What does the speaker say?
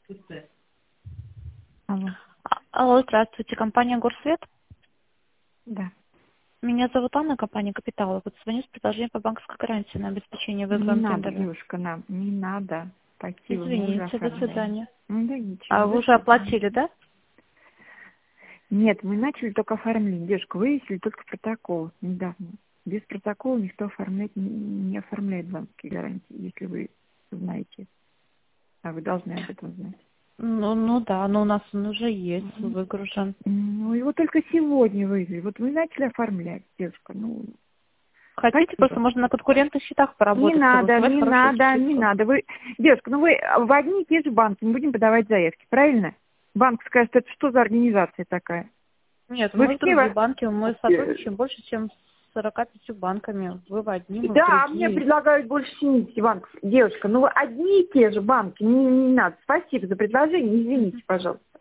Алло. Алло, здравствуйте, компания Горсвет. Да. Меня зовут Анна, компания Капитал. Вот звоню с предложением по банковской гарантии на обеспечение Не выигранного надо, тендера. девушка, нам не надо. Спасибо, мы уже Извините, до оформляем. свидания. Ну да ничего, А до вы уже свидания. оплатили, да? Нет, мы начали только оформление. Девушка, вывесили только протокол недавно. Без протокола никто оформлять не оформляет банковские гарантии, если вы знаете. А вы должны об этом знать. Ну да, но у нас он уже есть, выгружен. Ну, его только сегодня вывели. Вот вы начали оформлять, девушка. Ну, Хотите, просто спасибо. можно на конкурентных счетах Не поработать, надо, согласовать не хорошую надо, не скидку. надо. Вы, девушка, ну вы в одни и те же банки, мы будем подавать заявки, правильно? Банк скажет, это что за организация такая? Нет, Вы мы в все... другие банки, мы сотрудничаем больше, чем с 45 банками. Вы в одни, мы в Да, мне другие. предлагают больше 70 банков. Девушка, ну вы одни и те же банки, не надо. Спасибо за предложение, извините, пожалуйста.